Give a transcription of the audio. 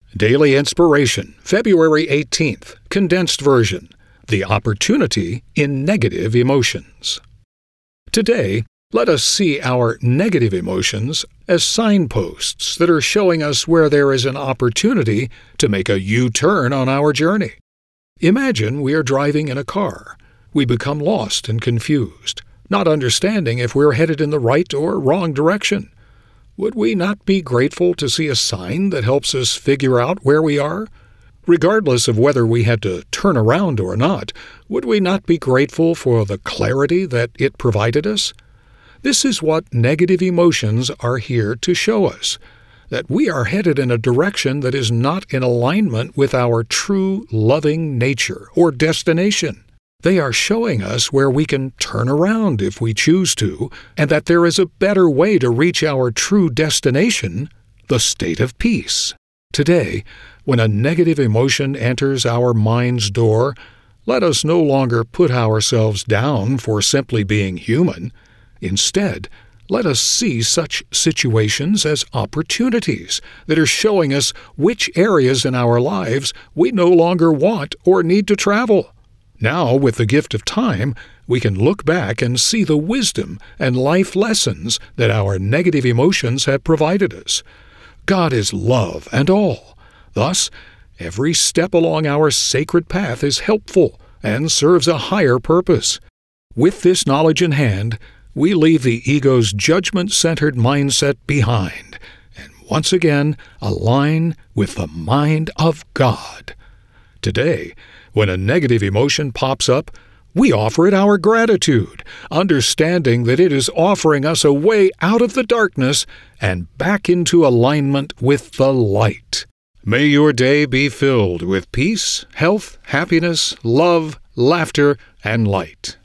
Daily Inspiration, February 18th, condensed version. The opportunity in negative emotions. Today, let us see our negative emotions as signposts that are showing us where there is an opportunity to make a U-turn on our journey. Imagine we are driving in a car. We become lost and confused, not understanding if we're headed in the right or wrong direction. Would we not be grateful to see a sign that helps us figure out where we are? Regardless of whether we had to turn around or not, would we not be grateful for the clarity that it provided us? This is what negative emotions are here to show us, that we are headed in a direction that is not in alignment with our true loving nature or destination. They are showing us where we can turn around if we choose to, and that there is a better way to reach our true destination, the state of peace. Today, when a negative emotion enters our mind's door, let us no longer put ourselves down for simply being human. Instead, let us see such situations as opportunities that are showing us which areas in our lives we no longer want or need to travel. Now, with the gift of time, we can look back and see the wisdom and life lessons that our negative emotions have provided us. God is love and all. Thus, every step along our sacred path is helpful and serves a higher purpose. With this knowledge in hand, we leave the ego's judgment-centered mindset behind and once again align with the mind of God. Today, when a negative emotion pops up, we offer it our gratitude, understanding that it is offering us a way out of the darkness and back into alignment with the light. May your day be filled with peace, health, happiness, love, laughter, and light.